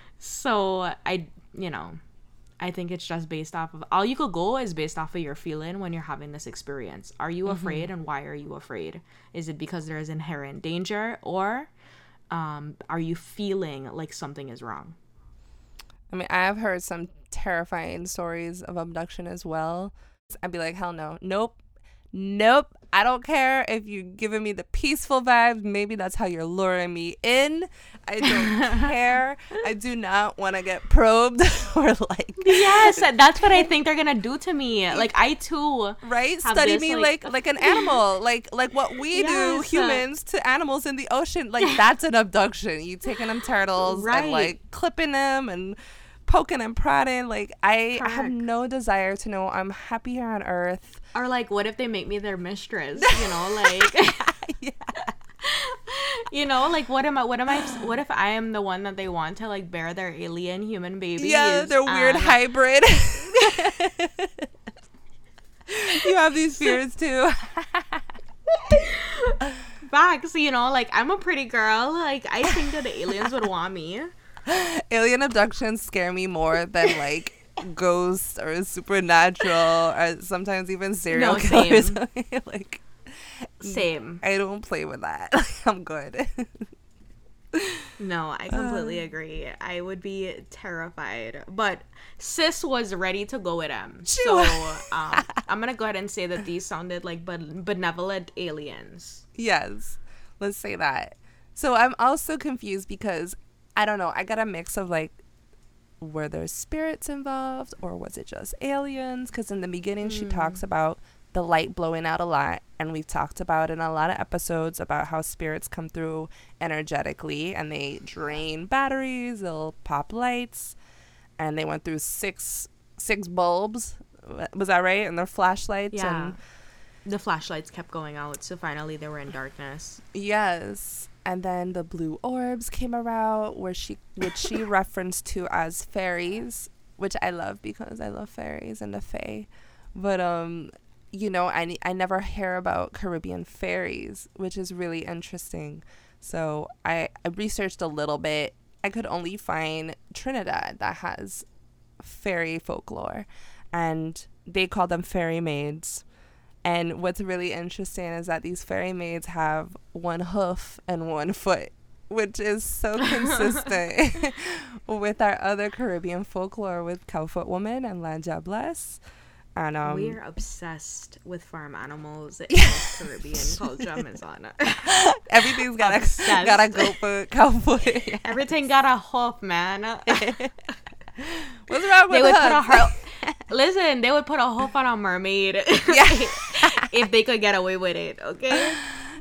So I, you know, I think it's just based off of, all you could go is based off of your feeling when you're having this experience. Are you mm-hmm. afraid, and why are you afraid? Is it because there is inherent danger, or um are you feeling like something is wrong? I mean, I have heard some terrifying stories of abduction as well. I'd be like, hell no. Nope. Nope. I don't care if you're giving me the peaceful vibes. Maybe that's how you're luring me in. I don't care. I do not want to get probed or like. Yes, that's what I think they're gonna do to me. Like I too. Right? Study this, me like, like like an animal. Like like what we yes. do humans to animals in the ocean. Like that's an abduction. You taking them turtles right. and like clipping them and poking and prodding. Like, I Correct. have no desire to know. I'm happy here on Earth. Or like, what if they make me their mistress? You know, like, Yeah. you know, like, what am I? What am I? What if I am the one that they want to like bear their alien human babies? Yeah, they're weird and- hybrid. You have these fears too. Facts, you know, like, I'm a pretty girl. Like, I think that the aliens would want me. Alien abductions scare me more than like ghosts or supernatural or sometimes even serial No, killers. same. Like, Same. I don't play with that. I'm good. No, I completely Uh. agree. I would be terrified. But sis was ready to go with them. She So was. um, I'm going to go ahead and say that these sounded like ben- benevolent aliens. Yes, let's say that. So I'm also confused because I don't know. I got a mix of like, were there spirits involved or was it just aliens? Because in the beginning, she talks about the light blowing out a lot. And we've talked about in a lot of episodes about how spirits come through energetically and they drain batteries, they'll pop lights. And they went through six six bulbs. Was that right? And their flashlights. Yeah. And The flashlights kept going out. So finally they were in darkness. yes. And then the blue orbs came around, where she, which she referenced to as fairies, which I love because I love fairies and the fae. But um, you know, I I never hear about Caribbean fairies, which is really interesting. So I, I researched a little bit. I could only find Trinidad that has fairy folklore, and they call them fairy maids. And what's really interesting is that these fairy maids have one hoof and one foot, which is so consistent with our other Caribbean folklore with Cowfoot Woman and La Diablesse. And um, We're obsessed with farm animals in this Caribbean culture, Amazon. everything's got a Obsessed. got a goat foot, cow foot. Yes. Everything got a hoof, man. What's wrong with They would put a hooves? hoof. Listen, they would put a hoof on a mermaid Yeah. if they could get away with it. Okay.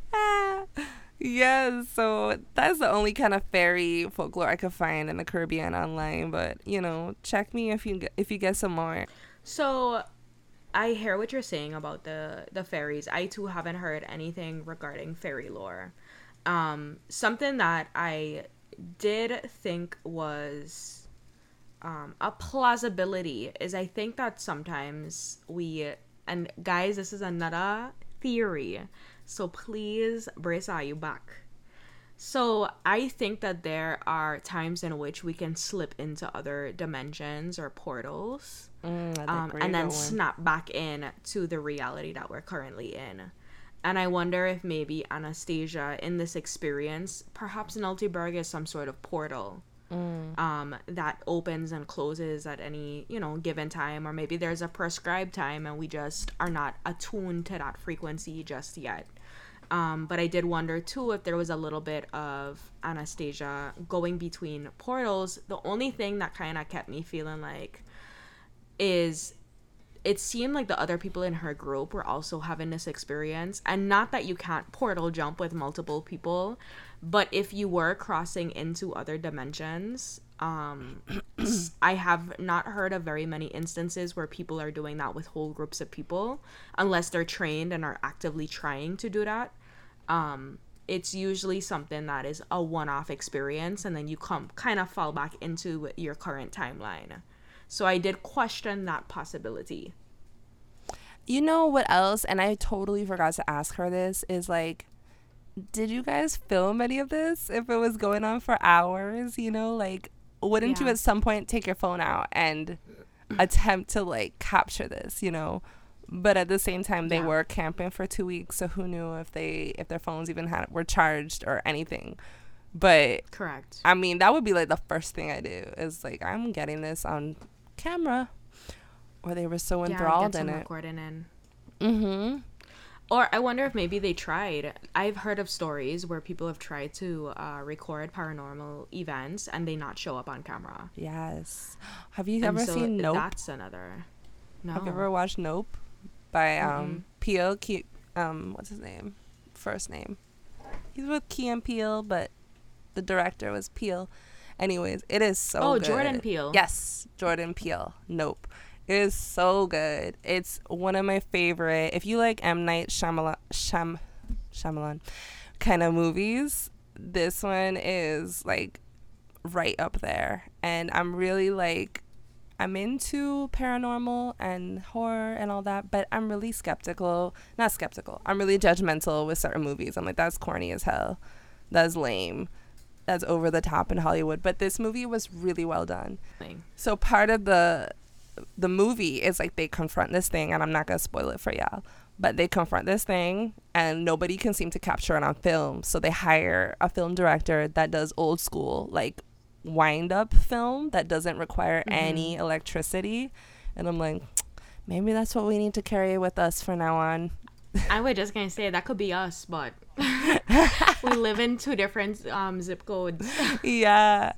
Yes, so that's the only kind of fairy folklore I could find in the Caribbean online. But you know, check me if you get, if you get some more. So, I hear what you're saying about the the fairies. I too haven't heard anything regarding fairy lore. Um, something that I did think was um, a plausibility is I think that sometimes we, and guys, this is another theory, so please brace are you back. So I think that there are times in which we can slip into other dimensions or portals, Mm, I think um, where and you're then going. snap back in to the reality that we're currently in. And I wonder if maybe Anastasia in this experience, perhaps Nultyberg is some sort of portal Mm. um, that opens and closes at any, you know, given time, or maybe there's a prescribed time and we just are not attuned to that frequency just yet. Um, but I did wonder too if there was a little bit of Anastasia going between portals. The only thing that kind of kept me feeling like is it seemed like the other people in her group were also having this experience. And not that you can't portal jump with multiple people, but if you were crossing into other dimensions, um, I have not heard of very many instances where people are doing that with whole groups of people, unless they're trained and are actively trying to do that. Um, it's usually something that is a one-off experience, and then you come kind of fall back into your current timeline. So I did question that possibility. You know what else? And I totally forgot to ask her this, is like, did you guys film any of this? If it was going on for hours, you know, like, wouldn't you Yeah. at some point take your phone out and attempt to like capture this, you know? But at the same time, they Yeah. were camping for two weeks, so who knew if they if their phones even had were charged or anything. But Correct. I mean, that would be like the first thing I do, is like, I'm getting this on camera. Or they were so Yeah, enthralled get some in it. recording in. Mm-hmm. Or I wonder if maybe they tried. I've heard of stories where people have tried to uh, record paranormal events and they not show up on camera. Yes. Have you And ever so seen Nope? That's another. No. Have you ever watched Nope? By Mm-mm. um Peele. Ke- um, what's his name? First name. He's with Key and Peele, but the director was Peele. Anyways, it is so oh, good. Jordan Peele. Yes, Jordan Peele. Nope. It is so good. It's one of my favorite. If you like M. Night Shyamalan, Shyam, Shyamalan kind of movies, this one is like right up there. And I'm really like, I'm into paranormal and horror and all that, but I'm really skeptical. Not skeptical. I'm really judgmental with certain movies. I'm like, that's corny as hell. That's lame. That's over the top in Hollywood. But this movie was really well done. So part of the the movie is like they confront this thing, and I'm not gonna spoil it for y'all, but they confront this thing and nobody can seem to capture it on film, so they hire a film director that does old school like wind up film that doesn't require mm-hmm. any electricity. And I'm like, maybe that's what we need to carry with us from now on. I was just gonna say that could be us, but we live in two different um zip codes. Yeah.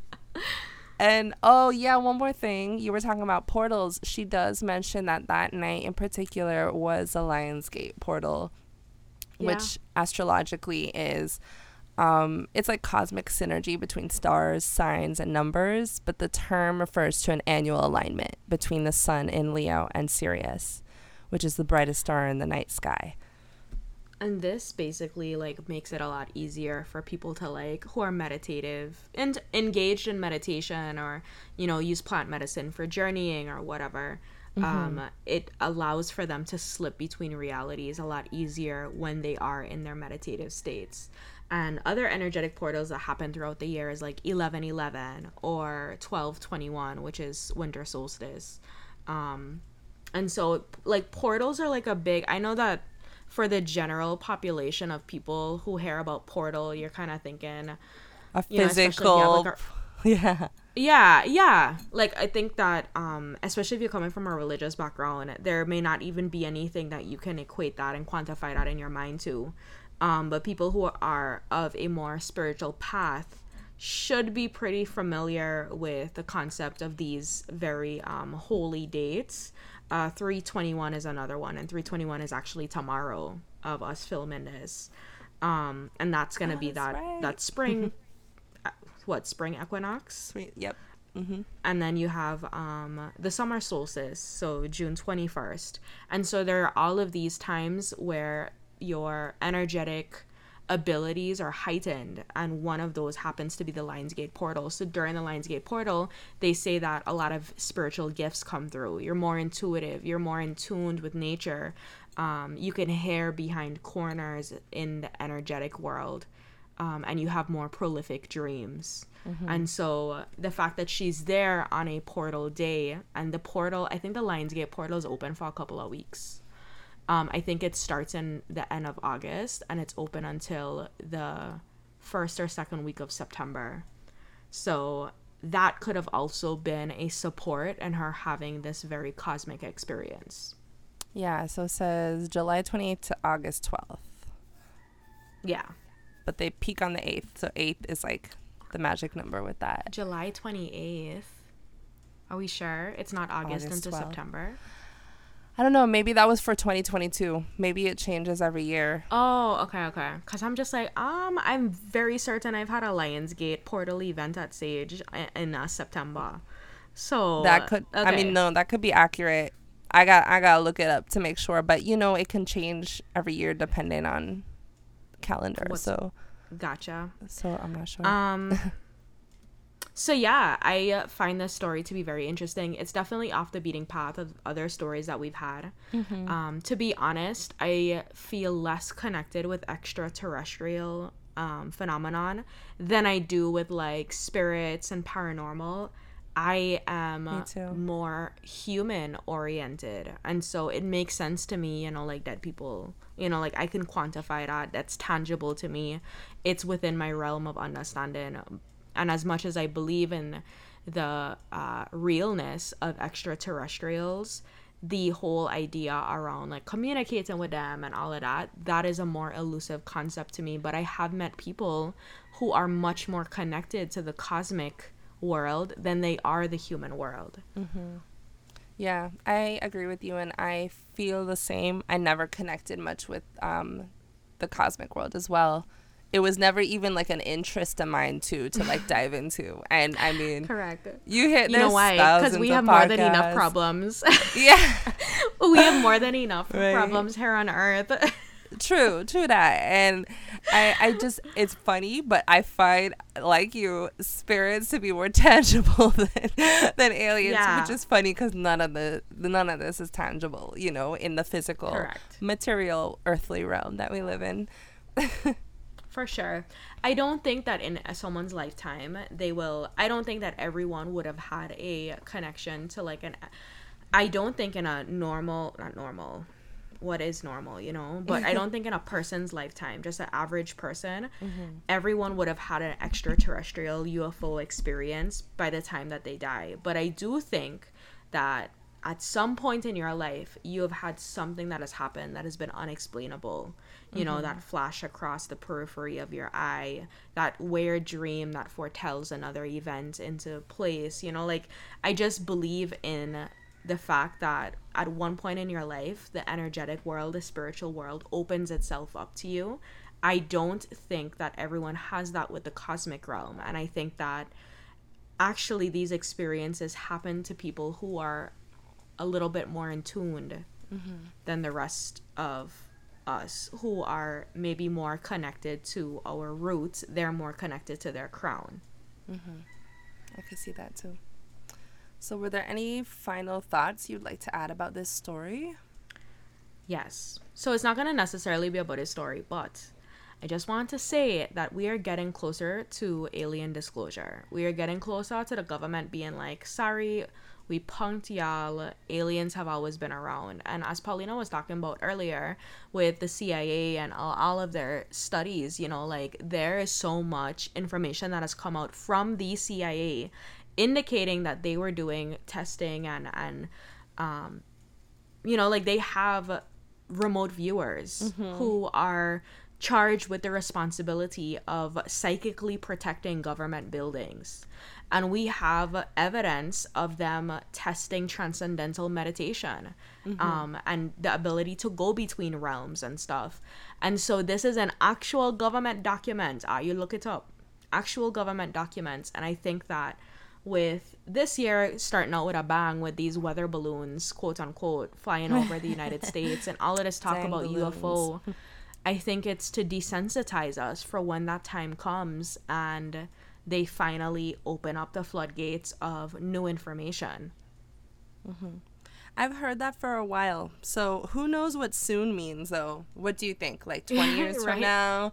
And, oh, yeah, one more thing. You were talking about portals. She does mention that that night in particular was a Lionsgate portal, yeah. which astrologically is, um, it's like cosmic synergy between stars, signs, and numbers. But the term refers to an annual alignment between the sun in Leo and Sirius, which is the brightest star in the night sky. And this basically like makes it a lot easier for people to like who are meditative and engaged in meditation, or you know, use plant medicine for journeying or whatever. Mm-hmm. Um, it allows for them to slip between realities a lot easier when they are in their meditative states. And other energetic portals that happen throughout the year is like eleven eleven or twelve twenty-one, which is winter solstice. Um, and so like portals are like a big, I know that for the general population of people who hear about portal, you're kind of thinking a physical, you know, like our, yeah, yeah, yeah. Like I think that, um, especially if you're coming from a religious background, there may not even be anything that you can equate that and quantify that in your mind to. Um, but people who are of a more spiritual path should be pretty familiar with the concept of these very um, holy dates. Uh, three twenty-one is another one, and three twenty-one is actually tomorrow of us filming this, um, and that's gonna oh, be that right. that spring, what spring equinox? Sweet. Yep. Mm-hmm. And then you have um, the summer solstice, so June twenty-first, and so there are all of these times where your energetic abilities are heightened, and one of those happens to be the Lionsgate portal. So during the Lionsgate portal, they say that a lot of spiritual gifts come through. You're more intuitive, you're more in tuned with nature, um, you can hear behind corners in the energetic world, um, and you have more prolific dreams. Mm-hmm. And so the fact that she's there on a portal day, and the portal, I think the Lionsgate portal is open for a couple of weeks. Um, I think it starts in the end of August, and it's open until the first or second week of September. So that could have also been a support in her having this very cosmic experience. Yeah, so it says July twenty-eighth to August twelfth. Yeah. But they peak on the eighth, so eighth is like the magic number with that. July twenty-eighth. Are we sure? It's not August, August into twelfth. September? I don't know. Maybe that was for twenty twenty-two. Maybe it changes every year. Oh, okay, okay. Because I'm just like, um, I'm very certain I've had a Lionsgate portal event at Sage in uh, September. So that could, okay. I mean, no, that could be accurate. I got, I got to look it up to make sure. But, you know, it can change every year depending on calendar. What's, so, gotcha. So I'm not sure. Um, So yeah, I uh, find this story to be very interesting. It's definitely off the beating path of other stories that we've had. Mm-hmm. Um, to be honest, I feel less connected with extraterrestrial um, phenomenon than I do with like spirits and paranormal. I am more human oriented, and so it makes sense to me, you know, like dead people, you know, like I can quantify that. That's tangible to me. It's within my realm of understanding. And as much as I believe in the uh, realness of extraterrestrials, the whole idea around like communicating with them and all of that, that is a more elusive concept to me. But I have met people who are much more connected to the cosmic world than they are the human world. Mm-hmm. Yeah, I agree with you, and I feel the same. I never connected much with um, the cosmic world as well. it was never even like an interest of mine to to like dive into. And I mean, correct. You hit you know why? Because we have more than enough problems. Yeah, we have more than enough right. problems here on Earth. True, true that. And I, I just, it's funny, but I find, like you, spirits to be more tangible than, than aliens, yeah. which is funny because none of the none of this is tangible, you know, in the physical, correct. material, earthly realm that we live in. For sure. I don't think that in someone's lifetime they will, I don't think that everyone would have had a connection to like an, I don't think in a normal, not normal, what is normal, you know, but I don't think in a person's lifetime, just an average person, mm-hmm. everyone would have had an extraterrestrial U F O experience by the time that they die. But I do think that at some point in your life, you have had something that has happened that has been unexplainable. You mm-hmm. know, that flash across the periphery of your eye, that weird dream that foretells another event into place. You know, like, I just believe in the fact that at one point in your life, the energetic world, the spiritual world opens itself up to you. I don't think that everyone has that with the cosmic realm. And I think that actually these experiences happen to people who are a little bit more in tuned mm-hmm. than the rest of us, who are maybe more connected to our roots. They're more connected to their crown. Mm-hmm. I can see that too. So were there any final thoughts you'd like to add about this story? Yes. So it's not going to necessarily be about his story, but I just want to say that we are getting closer to alien disclosure. We are getting closer to the government being like, sorry, we punked y'all. Aliens have always been around. And as Paulina was talking about earlier with the C I A and all, all of their studies, you know, like there is so much information that has come out from the C I A indicating that they were doing testing and, and um, you know, like they have remote viewers mm-hmm. who are charged with the responsibility of psychically protecting government buildings. And we have evidence of them testing transcendental meditation mm-hmm. um, and the ability to go between realms and stuff. And so this is an actual government document. Uh, you look it up. Actual government documents. And I think that with this year starting out with a bang with these weather balloons, quote unquote, flying over the United States and all of this talk Dang about balloons. U F O, I think it's to desensitize us for when that time comes and they finally open up the floodgates of new information. Mm-hmm. I've heard that for a while. So who knows what soon means, though? What do you think? Like twenty years from now?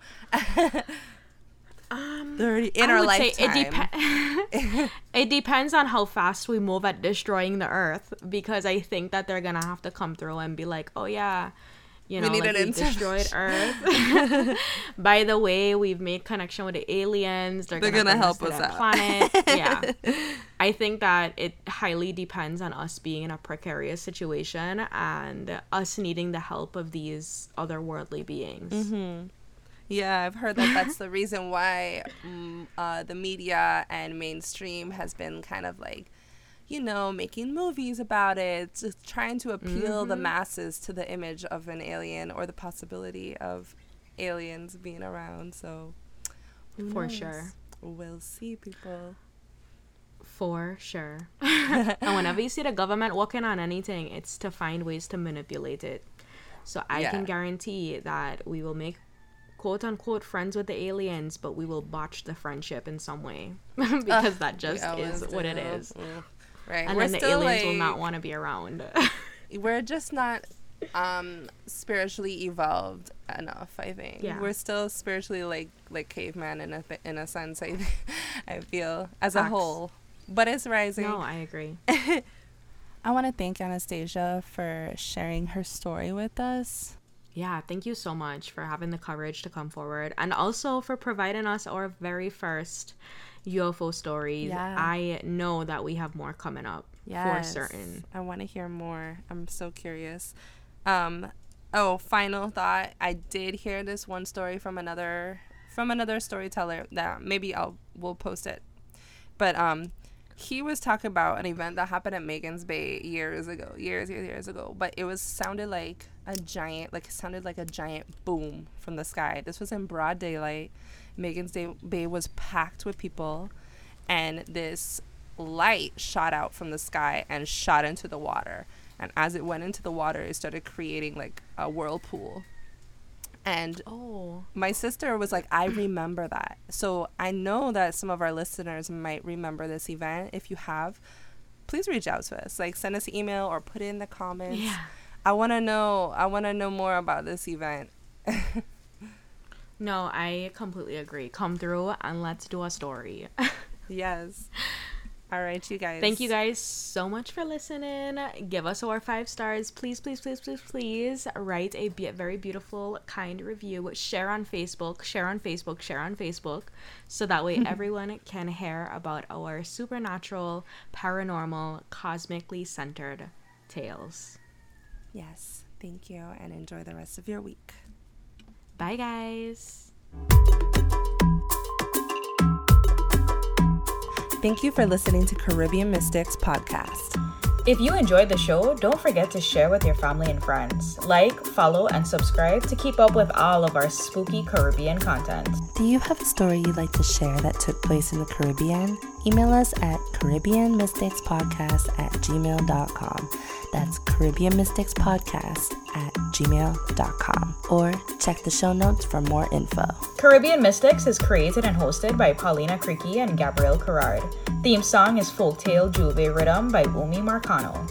Um, thirty in I our lifetime. It, dep- it depends on how fast we move at destroying the earth, because I think that they're gonna have to come through and be like, oh yeah, you know, we like we destroyed Earth. By the way, we've made connection with the aliens. They're, they're gonna, gonna help us, us out. Planet. Yeah, I think that it highly depends on us being in a precarious situation and us needing the help of these otherworldly beings. Mm-hmm. Yeah, I've heard that that's the reason why um, uh, the media and mainstream has been kind of like, you know, making movies about it, just trying to appeal mm-hmm. the masses to the image of an alien or the possibility of aliens being around. So, for sure. We'll see, people. For sure. And whenever you see the government working on anything, it's to find ways to manipulate it. So I yeah. can guarantee that we will make quote unquote friends with the aliens, but we will botch the friendship in some way because uh, that just is what it is. Mm. Right. And we're then the aliens like, will not want to be around. We're just not um spiritually evolved enough, I think. Yeah. We're still spiritually like like caveman in a th- in a sense, I I feel as Facts. a whole. But it's rising. No, I agree. I want to thank Anastasia for sharing her story with us. Yeah, thank you so much for having the courage to come forward and also for providing us our very first U F O stories. Yeah. I know that we have more coming up yes. for certain. I want to hear more. I'm so curious. Um, oh, final thought. I did hear this one story from another from another storyteller that maybe I'll we'll post it. But um, he was talking about an event that happened at Megan's Bay years ago, years, years, years ago. But it was sounded like a giant, like it sounded like a giant boom from the sky. This was in broad daylight. Megan's Day Bay was packed with people, and this light shot out from the sky and shot into the water. And as it went into the water, it started creating like a whirlpool. And oh, my sister was like, I remember that. So I know that some of our listeners might remember this event. If you have, please reach out to us. Like, send us an email or put it in the comments. Yeah. I want to know. I want to know more about this event. No, I completely agree. Come through and let's do a story. Yes. All right, you guys. Thank you guys so much for listening. Give us our five stars. Please, please, please, please, please write a be- very beautiful, kind review. Share on Facebook. Share on Facebook. Share on Facebook. So that way everyone can hear about our supernatural, paranormal, cosmically centered tales. Yes. Thank you, and enjoy the rest of your week. Bye, guys. Thank you for listening to Caribbean Mystics Podcast. If you enjoyed the show, don't forget to share with your family and friends. Like, follow, and subscribe to keep up with all of our spooky Caribbean content. Do you have a story you'd like to share that took place in the Caribbean? Email us at caribbean mystics podcast at gmail dot com. That's caribbean mystics podcast at gmail dot com. Or check the show notes for more info. Caribbean Mystics is created and hosted by Paulina Creaky and Gabrielle Carrard. Theme song is Folktale Juve Rhythm by Umi Marcano.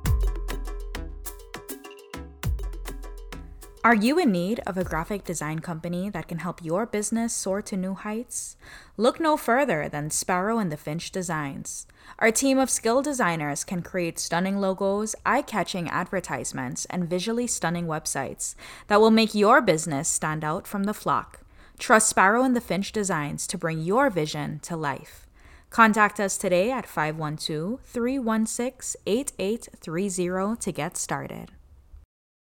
Are you in need of a graphic design company that can help your business soar to new heights? Look no further than Sparrow and the Finch Designs. Our team of skilled designers can create stunning logos, eye-catching advertisements, and visually stunning websites that will make your business stand out from the flock. Trust Sparrow and the Finch Designs to bring your vision to life. Contact us today at five one two, three one six, eight eight three zero to get started.